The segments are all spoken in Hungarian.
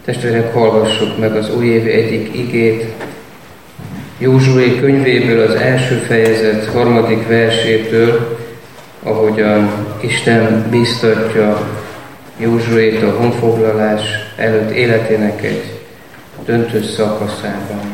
Testvérek, hallgassuk meg az újévi egyik igét, Józsué könyvéből az első fejezet 3. versétől, ahogyan Isten bíztatja Józsuét a honfoglalás előtt életének egy döntő szakaszában.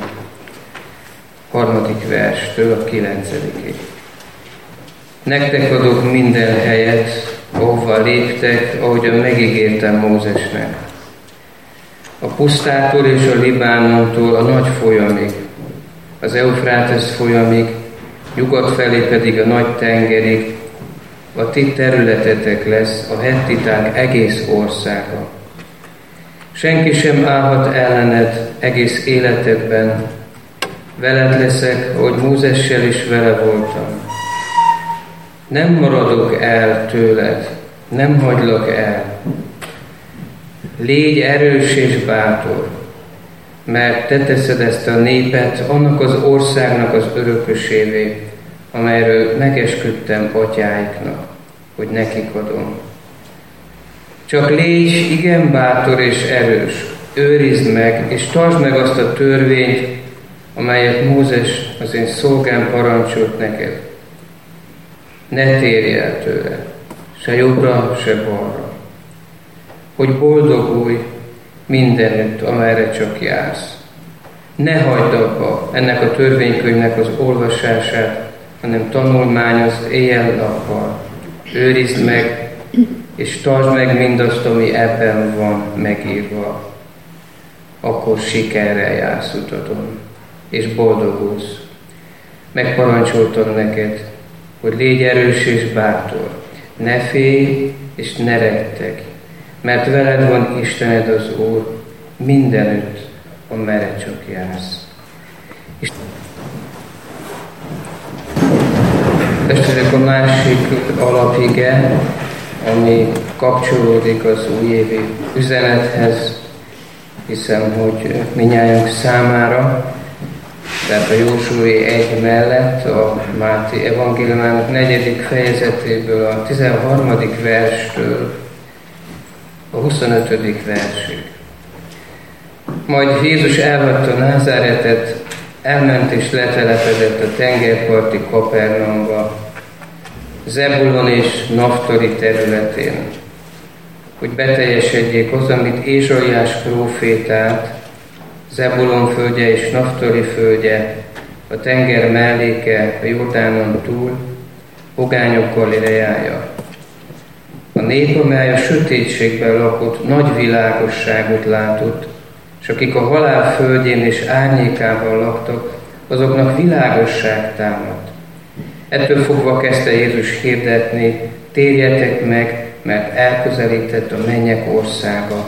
3. verstől a 9-ig. Nektek adok minden helyet, ahova léptek, ahogyan megígértem Mózesnek. A pusztától és a Libánontól a nagy folyamig, az Eufrátesz folyamig, nyugat felé pedig a nagy tengerig, a ti területetek lesz a hettiták egész országa. Senki sem állhat ellened egész életedben, veled leszek, ahogy Mózessel is vele voltam. Nem maradok el tőled, nem hagylak el. Légy erős és bátor, mert te teszed ezt a népet annak az országnak az örökösévé, amelyről megesküdtem atyáiknak, hogy nekik adom. Csak légy igen bátor és erős, őrizd meg, és tartsd meg azt a törvényt, amelyet Mózes az én szolgám parancsolt neked. Ne térj el tőle, se jobbra, se balra, hogy boldogulj mindenütt, amerre csak jársz. Ne hagyd abba ennek a törvénykönyvnek az olvasását, hanem tanulmányozd éjjel-nappal. Őrizd meg, és tartsd meg mindazt, ami ebben van megírva. Akkor sikerrel jársz utadon, és boldogulsz. Megparancsoltam neked, hogy légy erős és bátor, ne félj és ne rettegj, mert veled van Istened az Úr mindenütt, amerre csak jársz. Testvérek, a másik alapige, ami kapcsolódik az újévi üzenethez, hiszem, hogy mindnyájunk számára, tehát a Józsué 1 mellett a Máté evangéliumának 4. fejezetéből a 13. verstől a 25. versig. Majd Jézus elhagyta Názáretet, elment és letelepedett a tengerparti Kapernaumba, Zebulon és Naftali területén, hogy beteljesedjék az, amit Ézsaiás prófétált, Zebulon földje és Naftali földje, a tenger melléke, a Jordánon túl, pogányok Galileája. A nép, amely a sötétségben lakott, nagy világosságot látott, és akik a halál földjén és árnyékában laktak, azoknak világosság támadt. Ettől fogva kezdte Jézus hirdetni, térjetek meg, mert elközelített a mennyek országa.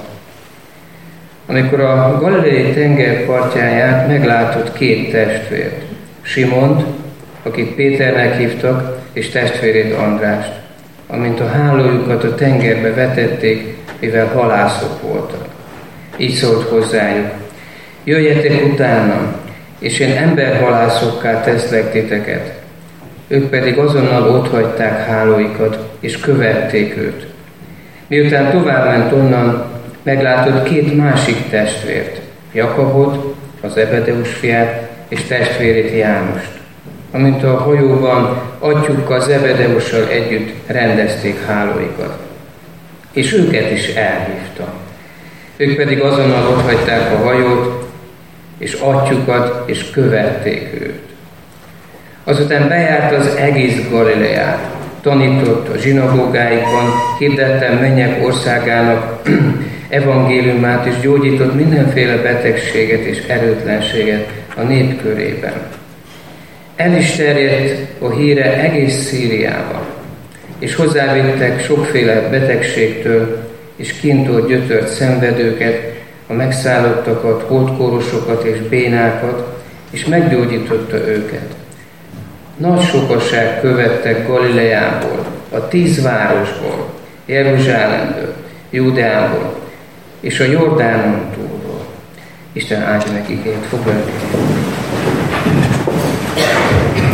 Amikor a galileai tenger partján járt, meglátott 2 testvért. Simont, akit Péternek hívtak, és testvérét Andrást, amint a hálójukat a tengerbe vetették, mivel halászok voltak. Így szólt hozzájuk: jöjjetek utánam, és én emberhalászokká teszlek titeket. Ők pedig azonnal otthagyták hálóikat, és követték őt. Miután továbbment onnan, meglátott 2 másik testvért, Jakabot, az Ebedeus fiát, és testvérét Jánust, amint a hajóban atyukkal Zebedeussal együtt rendezték hálóikat. És őket is elhívta. Ők pedig azonnal otthagyták a hajót, és atyukat, és követték őt. Azután bejárt az egész Galileát, tanított a zsinagógáikban, hirdette mennyek országának evangéliumát, és gyógyított mindenféle betegséget és erőtlenséget a nép körében. El is terjedt a híre egész Szíriába, és hozzávittek sokféle betegségtől és kintól gyötört szenvedőket, a megszállottakat, holtkórosokat és bénákat, és meggyógyította őket. Nagy sokaság követtek Galileából, a 10 városból, Jeruzsálemből, Júdeából, és a Jordánon túlról. Isten áldja meg igét, foglaljuk.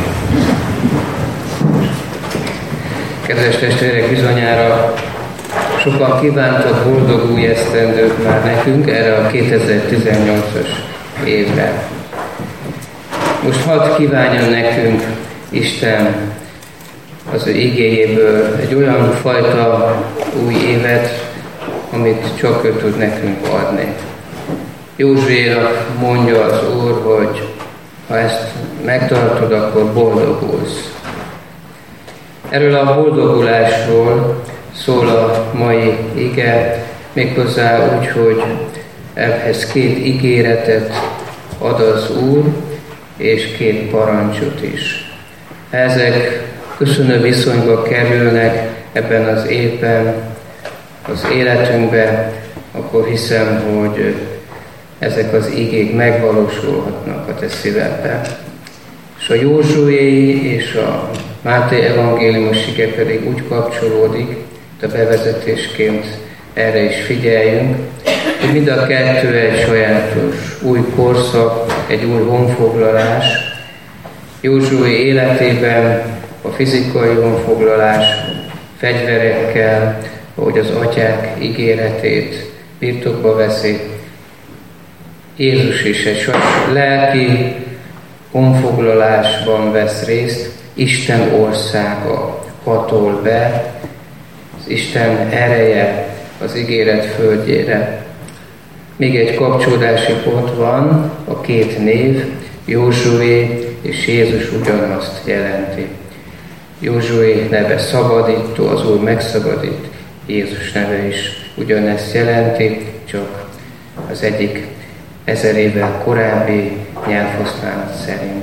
Kedves testvérek, bizonyára Sokan kívántak boldog új esztendőt már nekünk erre a 2018-as évre. Most hadd kívánjon nekünk Isten az ő igéjéből egy olyan fajta új évet, amit csak ő tud nekünk adni. Józsuénak mondja az Úr, hogy ha ezt megtartod, akkor boldogulsz. Erről a boldogulásról szól a mai ige, méghozzá úgy, hogy ehhez 2 ígéretet ad az Úr, és 2 parancsot is. Ezek köszönő viszonyba kerülnek ebben az évben, az életünkbe, akkor hiszem, hogy ezek az igék megvalósulhatnak a te szívedben. És a Józsuéi és a Máté evangéliumos ige pedig úgy kapcsolódik, a bevezetésként erre is figyeljünk, hogy mind a 2 egy sajátos új korszak, egy új honfoglalás. Józsué életében a fizikai honfoglalás fegyverekkel, ahogy az atyák ígéretét birtokba veszi. Jézus is egy lelki honfoglalásban vesz részt, Isten országa hatol be, az Isten ereje az ígéret földjére. Még egy kapcsolódási pont van, a 2 név, Józsué és Jézus ugyanazt jelenti. Józsué neve szabadító, az Úr megszabadít, Jézus neve is ugyanezt jelenti, csak az egyik 1000 évvel korábbi nyelvhasználat szerint.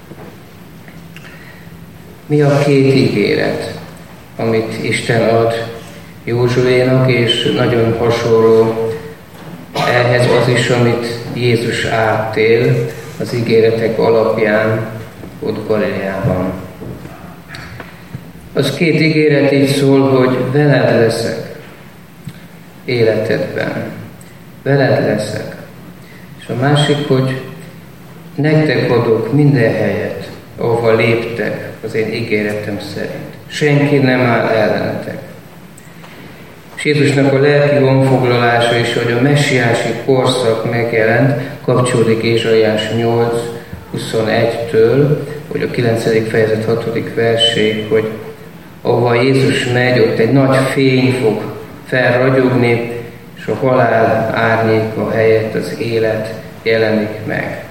Mi a 2 ígéret, amit Isten ad Józsuénak, és nagyon hasonló ehhez az is, amit Jézus átél az ígéretek alapján ott Galileában. Az 2 ígéret így szól, hogy veled leszek életedben. Veled leszek. És a másik, hogy nektek adok minden helyet, ahova léptek az én ígéretem szerint. Senki nem áll ellenetek. És Jézusnak a lelki honfoglalása is, hogy a messiási korszak megjelent, kapcsolódik Ézsaiás 8:21-től, hogy a 9. fejezet 6. verséig, hogy ahova Jézus megy, ott egy nagy fény fog felragyogni, és a halál árnyéka helyett az élet jelenik meg.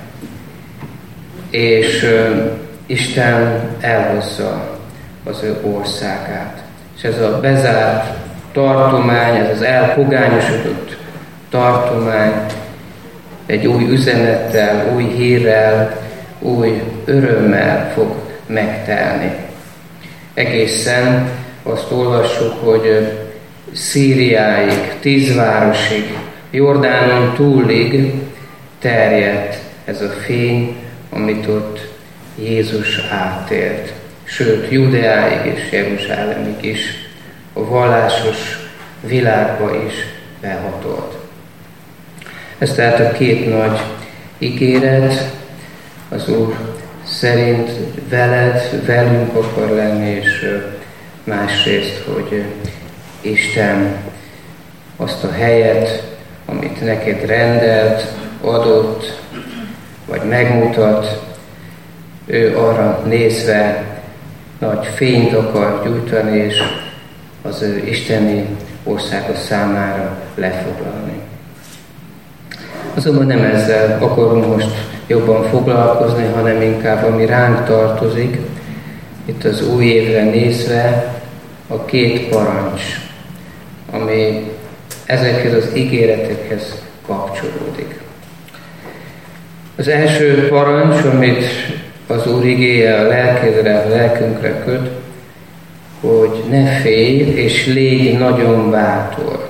És Isten elhozza az ő országát. És ez a bezárt tartomány, ez az elpogányosodott tartomány egy új üzenettel, új hírrel, új örömmel fog megtelni. Egészen azt olvassuk, hogy Szíriáig, 10 városig, Jordánon túlig terjedt ez a fény, amit ott Jézus átélt. Sőt, Judeáig és Jeruzsálemig is, a vallásos világba is behatolt. Ez tehát a 2 nagy ígéret, az Úr szerint velünk akar lenni, és másrészt, hogy Isten azt a helyet, amit neked rendelt, adott, vagy megmutat, ő arra nézve nagy fényt akar gyújtani, és az ő isteni országa számára lefoglalni. Azonban nem ezzel akarunk most jobban foglalkozni, hanem inkább ami ránk tartozik, itt az új évre nézve a 2 parancs, ami ezekhez az ígéretekhez kapcsolódik. Az első parancs, amit az Úr igéje a lelkedre, a lelkünkre köt, hogy ne félj, és légy nagyon bátor.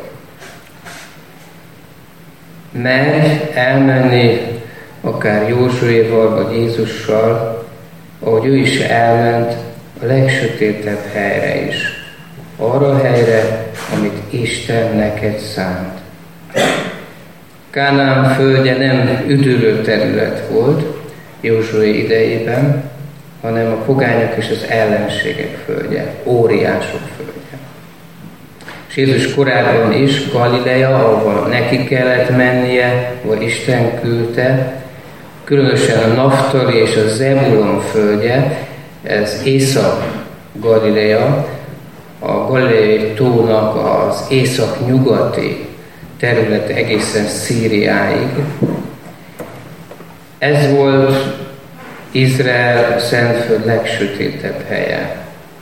Merj elmenni akár Józsuéval vagy Jézussal, ahogy ő is elment a legsötétebb helyre is. Arra a helyre, amit Isten neked szánt. Kánaán földje nem üdülő terület volt Józsué idejében, hanem a pogányok és az ellenségek földje, óriások földje. És Jézus korábban is Galilea, ahova neki kellett mennie, ahol Isten küldte, különösen a Naftali és a Zebulon földje, ez Észak-Galilea, a Galileai tónak az észak-nyugati terület egészen Szíriáig. Ez volt Izrael szentföld legsötétebb helye.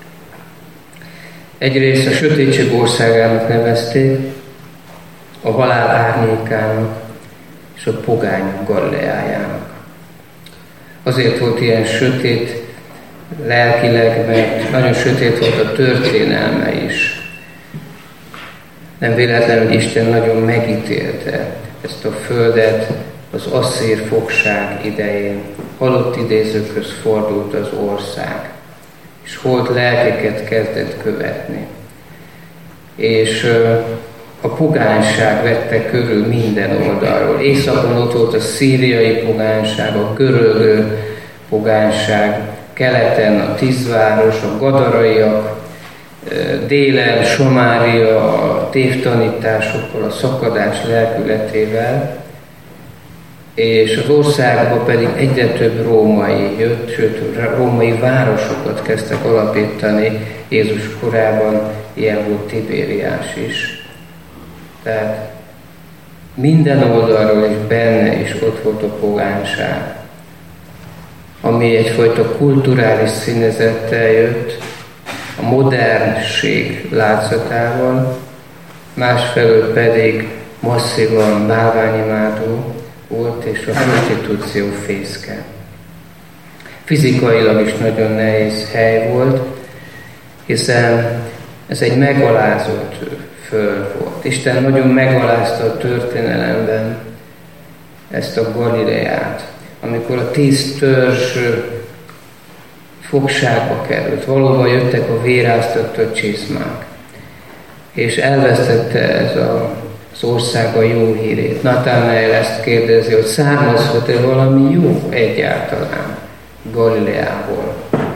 Egyrészt a sötétség országának nevezték, a halál árnyékának és a pogányok Galileájának. Azért volt ilyen sötét lelkileg, mert nagyon sötét volt a történelme is. Nem véletlen, hogy Isten nagyon megítélte ezt a földet az asszír fogság idején. Halott idézőkhöz fordult az ország, és holt lelkeket kezdett követni. És a pogányság vette körül minden oldalról. Északon ott volt a szíriai pogányság, a görög pogányság, keleten a 10 város, a gadaraiak, délen Samária a tévtanításokkal, a szakadás lelkületével, és az országba pedig egyre több római jött, sőt, római városokat kezdtek alapítani Jézus korában, ilyen volt Tibériás is. Tehát minden oldalról és benne is ott volt a pogányság, ami egyfajta kulturális színezettel jött, a modernség látszatával, másfelől pedig masszívan bálványimádó volt, és a prostitúció fészke. Fizikailag is nagyon nehéz hely volt, hiszen ez egy megalázott föld volt. Isten nagyon megalázta a történelemben ezt a Galileát, amikor a 10 törzs fogságba került. Valóban jöttek a véráztatott csizmák, és elvesztette ez az ország a jó hírét. Natanael ezt kérdezi, hogy származhat-e valami jó egyáltalán Galileából.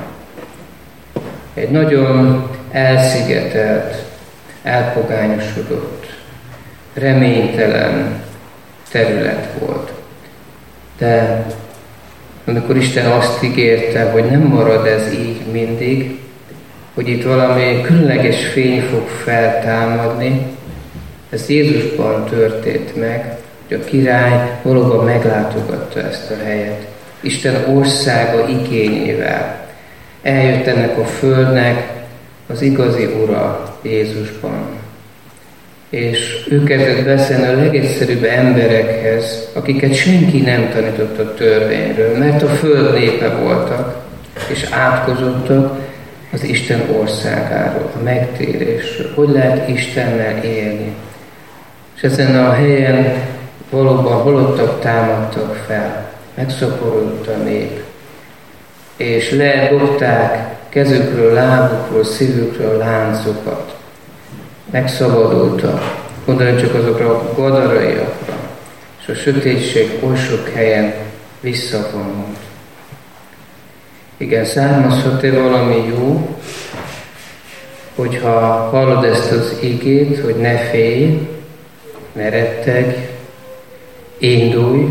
Egy nagyon elszigetelt, elpogányosodott, reménytelen terület volt. De amikor Isten azt ígérte, hogy nem marad ez így mindig, hogy itt valami különleges fény fog feltámadni, ez Jézusban történt meg, hogy a király valóban meglátogatta ezt a helyet. Isten országa igényével. Eljött ennek a földnek az igazi ura Jézusban. És ő kezdett beszélni a legegyszerűbb emberekhez, akiket senki nem tanított a törvényről, mert a föld népe voltak, és átkozottak az Isten országáról, a megtérésről. Hogy lehet Istennel élni? És ezen a helyen valóban halottak támadtak fel, megszaporodott a nép, és ledobták kezükről, lábukról, szívükről láncokat. Megszabadultak, gondoljunk csak azokra a gadaraiakra, és a sötétség oly sok helyen visszavonult. Igen, származhat-e valami jó, hogyha hallod ezt az igét, hogy ne félj, ne rettegj, indulj,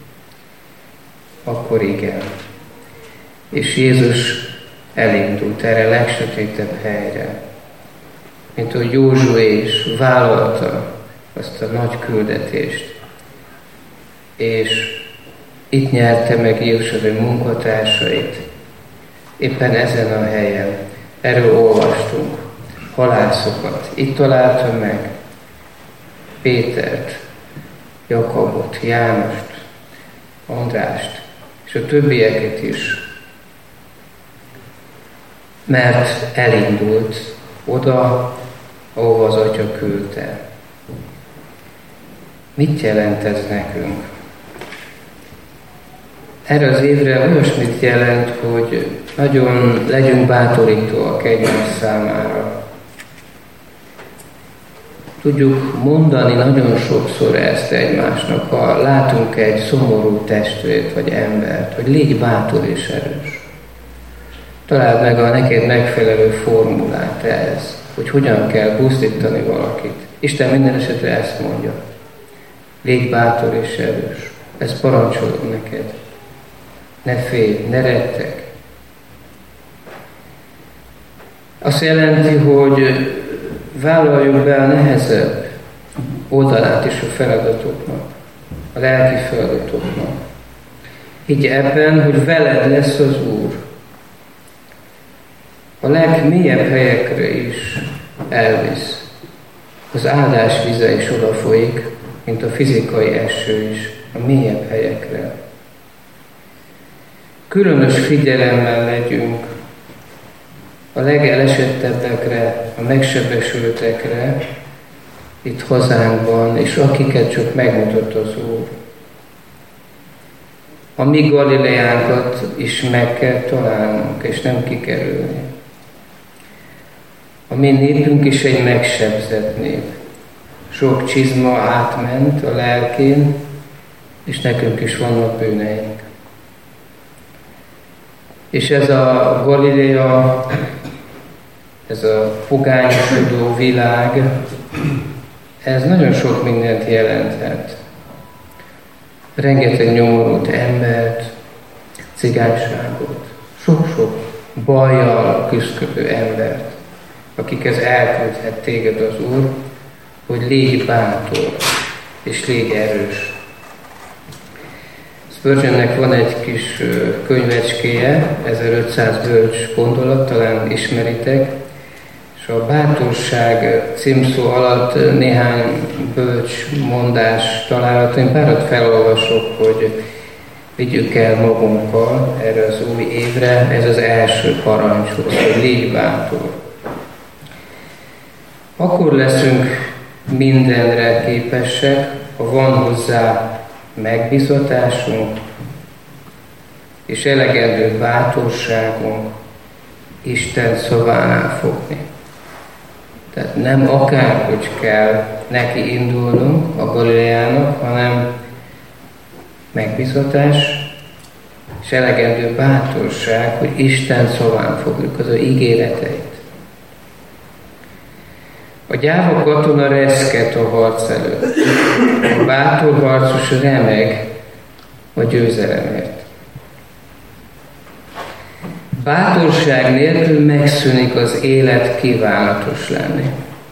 akkor igen. És Jézus elindult erre a legsötétebb helyre, mint hogy Józsué is vállalta azt a nagy küldetést. És itt nyerte meg Jézus az ő munkatársait, éppen ezen a helyen. Erről olvastunk, halászokat. Itt találta meg Pétert, Jakabot, Jánost, Andrást, és a többieket is. Mert elindult oda, ahova az Atya küldte. Mit jelent ez nekünk? Erre az évre olyasmit jelent, hogy nagyon legyünk bátorítóak egymás számára. Tudjuk mondani nagyon sokszor ezt egymásnak, ha látunk egy szomorú testvért vagy embert, hogy légy bátor és erős. Találd meg a neked megfelelő formulát ehhez. hogy hogyan kell buzdítani valakit. Isten minden esetre ezt mondja. Légy bátor és erős. Ezt parancsolom neked. Ne félj, ne rettegj. Azt jelenti, hogy vállaljuk be a nehezebb oldalát is a feladatoknak, a lelki feladatoknak. Higgy ebben, hogy veled lesz az Úr. A legmélyebb helyekre is elvisz. Az áldás vize is odafolyik, mint a fizikai eső is, a mélyebb helyekre. Különös figyelemmel legyünk a legelesettebbekre, a megsebesültekre itt hazánkban, és akiket csak megmutat az Úr. A mi Galileánkat is meg kell találnunk, és nem kikerülni. A mi népünk is egy megsebzett nép. Sok csizma átment a lelkén, és nekünk is vannak bűneink. És ez a Galilea, ez a pogányosodó világ, ez nagyon sok mindent jelenthet. Rengeteg nyomorult embert, cigányságot, sok-sok bajjal küszködő embert, akikhez elküldhet téged az Úr, hogy légy bátor és légy erős. Spurgeonnek van egy kis könyvecskéje, 1500 bölcs gondolat, talán ismeritek, és a bátorság címszó alatt néhány bölcs mondás található. Én párat felolvasok, hogy vigyük el magunkkal erre az új évre, ez az első parancshoz, hogy légy bátor. Akkor leszünk mindenre képesek, ha van hozzá megbízatásunk és elegendő bátorságunk Isten szavánál fogni. Tehát nem akárhogy kell neki indulnunk a Galileának, hanem megbízatás és elegendő bátorság, hogy Isten szaván fogjuk az ő ígéreteit. A gyáva katona reszket a harc előtt. A bátor harcos remeg a győzelemért. Bátorság nélkül megszűnik az élet kívánatos lenni.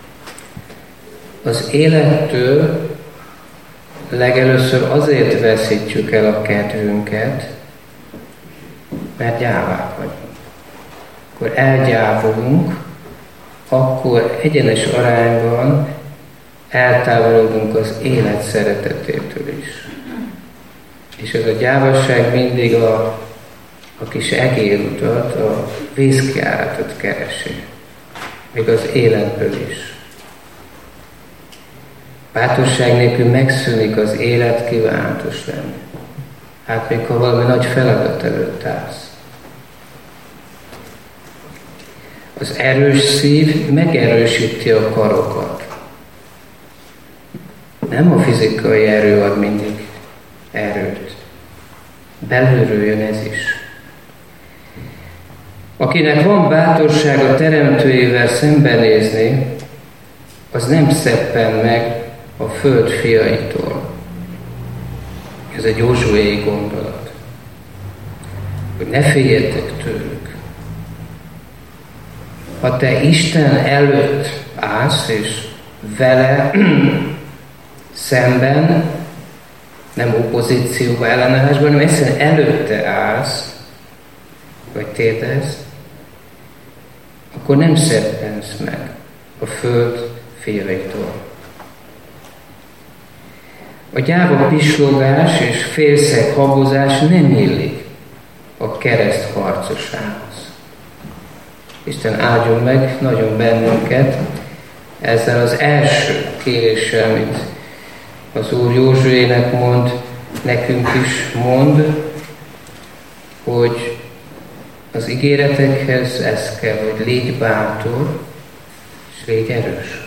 Az élettől legelőször azért veszítjük el a kedvünket, mert gyávák vagyunk. Akkor elgyávulunk, akkor egyenes arányban eltávolodunk az élet szeretetétől is. És ez a gyávasság mindig a kis egérutat, a vízkiáratot keresi. Még az életből is. Bátorság nélkül megszűnik az élet kívánatos lenni. Hát még ha valami nagy feladat előtt állsz. Az erős szív megerősíti a karokat. Nem a fizikai erő ad mindig erőt. Belülről jön ez is. Akinek van bátorság a teremtőjével szembenézni, az nem szeppen meg a föld fiaitól. Ez egy Józsuéi gondolat. Hogy ne féljetek tőlük. Ha te Isten előtt állsz, és vele szemben, nem opozícióba, ellenállásban, hanem egyszerűen előtte állsz, vagy térdez, akkor nem szeppensz meg a föld fiaitól. A gyáva pislogás és félszeg habozás nem illik a kereszt harcosához. Isten áldjon meg nagyon bennünket ezzel az első kéréssel, amit az Úr Józsuének mond, nekünk is mond, hogy az ígéretekhez ez kell, hogy légy bátor, és légy erős.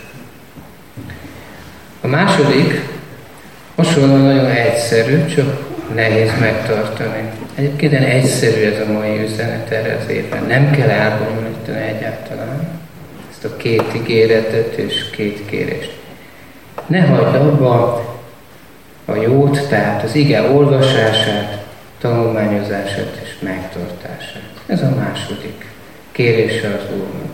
A második hasonlóan nagyon egyszerű, csak nehéz megtartani. Egyébként egyszerű ez a mai üzenet erre az évben. Nem kell elbonyolítani egyáltalán. ezt a 2 ígéretet és 2 kérést. Ne hagyd abba a jót, tehát az ige olvasását, tanulmányozását és megtartását. Ez a második kérése az Úrnak.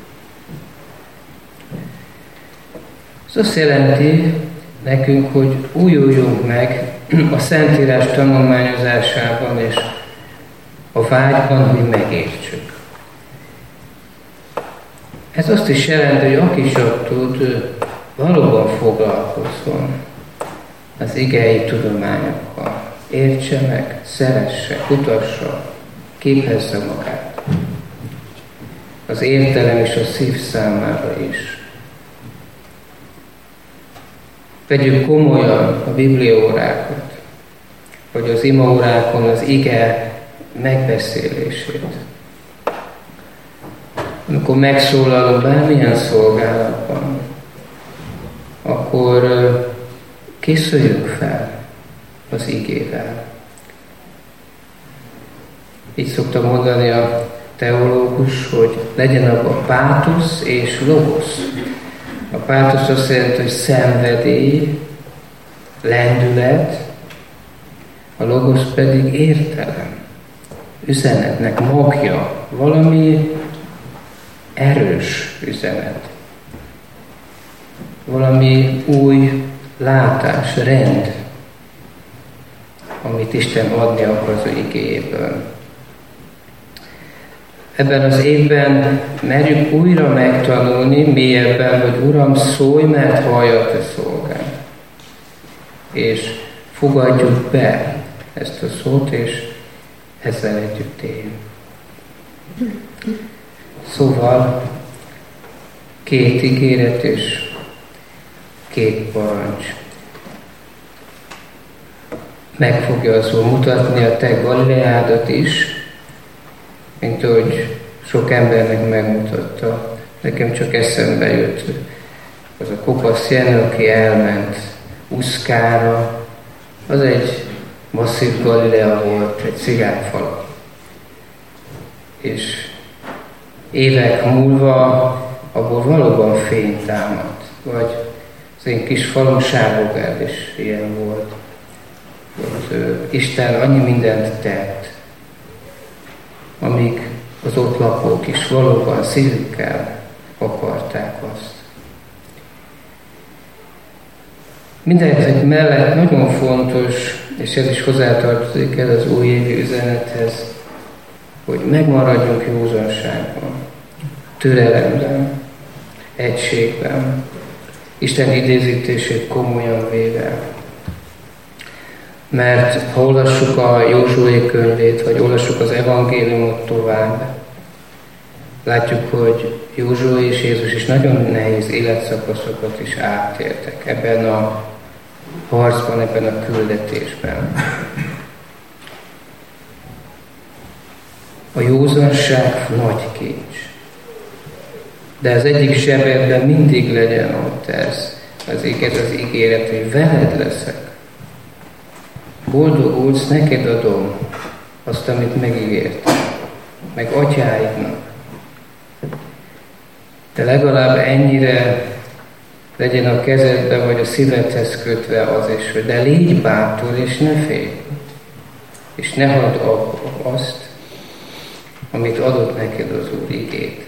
Ez azt jelenti nekünk, hogy újuljunk meg a Szentírás tanulmányozásában és a vágyban, hogy megértsük. Ez azt is jelenti, hogy aki csak tud, valóban foglalkozzon az igei tudományokkal. Értse meg, szeresse, kutassa, képezze magát. Az értelem és a szív számára is. Vegyük komolyan a bibliaórákat, vagy az imaórákon az ige megbeszélését. Amikor megszólalunk bármilyen szolgálatban, akkor készüljünk fel az igével. Így szokta mondani a teológus, hogy legyen abban pátosz és logosz. A pátosz azt jelenti, hogy szenvedély, lendület, a logosz pedig értelem, üzenetnek magja, valami erős üzenet, valami új látás, rend, amit Isten adni akar az igéjéből. Ebben az évben merjük újra megtanulni mélyebben, hogy Uram, szólj, mert hallja a te szolgád. És fogadjuk be ezt a szót, és ezzel együtt éljünk. Szóval 2 ígéret és 2 parancs. Meg fogja az Úr mutatni a te Galileádat is, mint ahogy sok embernek megmutatta. Nekem csak eszembe jött az a kopasz Jenő, aki elment Uszkára. Az egy masszív Galilea volt, egy cigányfalu. És évek múlva abból valóban fény támadt. Vagy az én kis falum Sárbogád is ilyen volt. Isten annyi mindent tett, amíg az ott lakók is valóban szívükkel akarták azt. Mindezek mellett nagyon fontos, és ez is hozzátartozik el az újévi üzenethez, hogy megmaradjunk józanságban, türelemben, egységben, Isten idézítését komolyan véve. Mert ha olvassuk a Józsué könyvét, vagy olvassuk az evangéliumot tovább, látjuk, hogy Józsué és Jézus is nagyon nehéz életszakaszokat is átéltek ebben a harcban, ebben a küldetésben. A józanság nagy kincs. De az egyik zsebedben mindig legyen ott ez az ígéret, hogy veled leszek. Boldogulsz, neked adom azt, amit megígértem, meg atyáidnak. De legalább ennyire legyen a kezedbe, vagy a szívedhez kötve az is, hogy de légy bátor, és ne félj. És ne hadd abba azt, amit adott neked az Úr igét.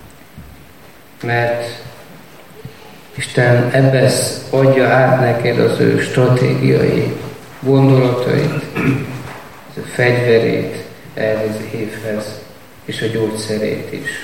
Mert Isten ebben adja át neked az ő stratégiai gondolatait, a fegyverét ehhez az évhez, és a gyógyszerét is.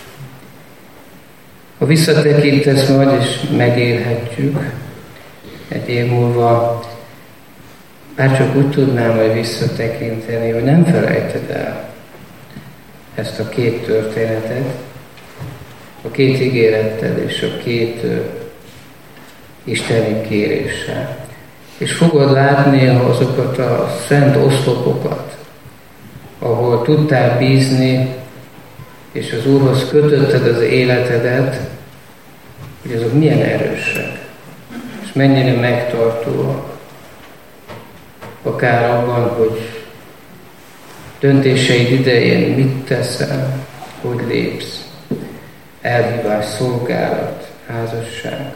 Ha visszatekintesz majd, és megélhetjük, egy év múlva, bárcsak úgy tudnám majd visszatekinteni, hogy nem felejted el ezt a 2 történetet, a 2 ígérettel és a 2 isteni kéréssel. És fogod látni azokat a szent oszlopokat, ahol tudtál bízni, és az Úrhoz kötötted az életedet, hogy azok milyen erősek, és mennyire megtartóak. Akár abban, hogy döntéseid idején mit teszel, hogy lépsz. elhívás, szolgálat, házasság.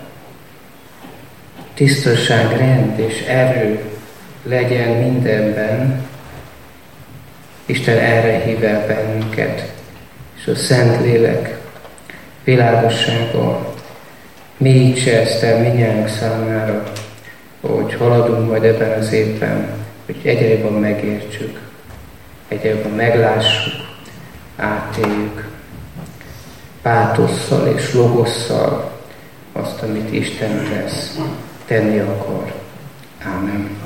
Tisztaság, rend és erő legyen mindenben. Isten erre hív el bennünket, és a Szentlélek világossággal mélyítse ezt el mindnyájunk számára, hogy haladunk majd ebben az évben, hogy egyre jobban megértsük, egyre jobban meglássuk, átéljük pátosszal és logosszal azt, amit Isten tesz, tenni akar. Ámen.